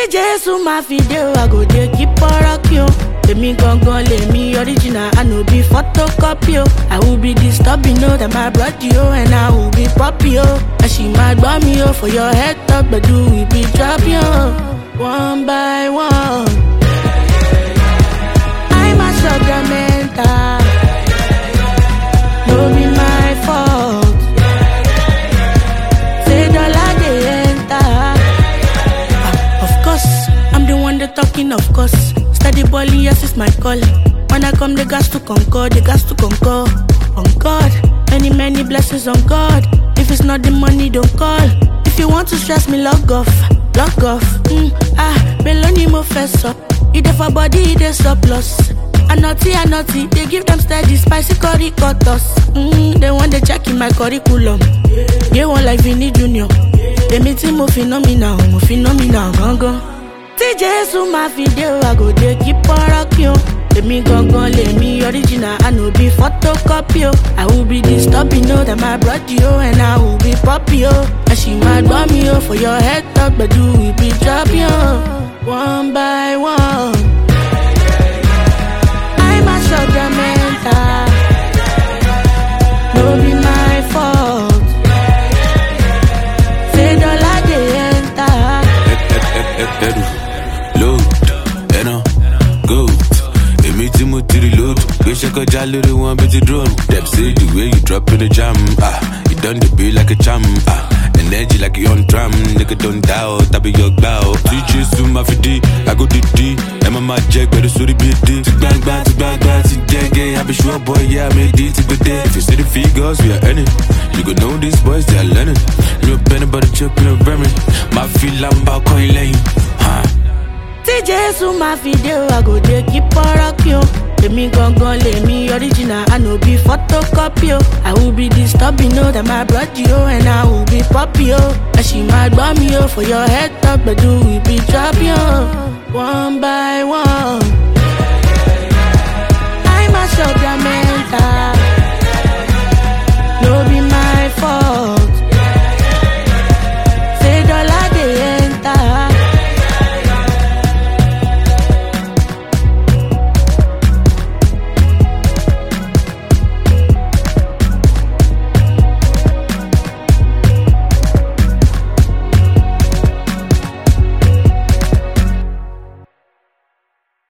Jesus my video, I go dey keep on rock you. Emi gangan lemi original, I no be photocopy yo. I will be disturbing, know that my blood yo, and I will be poppy yo. And she might bomb me yo for your head top, but do we be drop yo? One by one, I'm a sugar mental. No be my fault. Say dollar they enter. Of course, I'm the one that talking, of course. Steady balling, yes, it's my call. When I come, the gas to conquer, the gas to conquer. On God, many blessings on God. If it's not the money, don't call. If you want to stress me, log off, log off. Meloni mo fess up. You dey for body, you dey surplus. I naughty, they give them steady, spicy curry cutters. They want to check in my curriculum. They want like Vinny Junior. They meeting mo phenomenal, gangan. Jesus my video, I go dey keep on rock you. Emi gangan lemi original, I no be photocopy yo. I will be disturbing, know that my blood yo, and I will be poppy yo. And she might bomb me yo for your head top, but do we be drop yo? One by one, I'm a sugar mental. No be my fault. Say dollar they enter. Load, go. Emi mo to reload. Wish I could jolly the one bit drone. Them say the way you drop in the jam, you done the beat like a champ, energy like you on drum, nigga don't doubt, I be your bow. DJ soon my fidi, I go DD, Emma my jack, but it's already be a D. To bang, to jaggy, I be sure boy, yeah, I made D to good day. If you see the figures, we are earning. You go know these boys, they are learning. You a penny about the chip, you a vermin. My feel I'm about coin lane, Jesus my video, I go dey keep on rock you. Emi gangan lemi original, I no be photocopy yo. I will be disturbing, know that my blood yo, and I will be poppy yo. And she might bomb me yo for your head top, but do we be drop yo? One by one, I'm a sugar mental.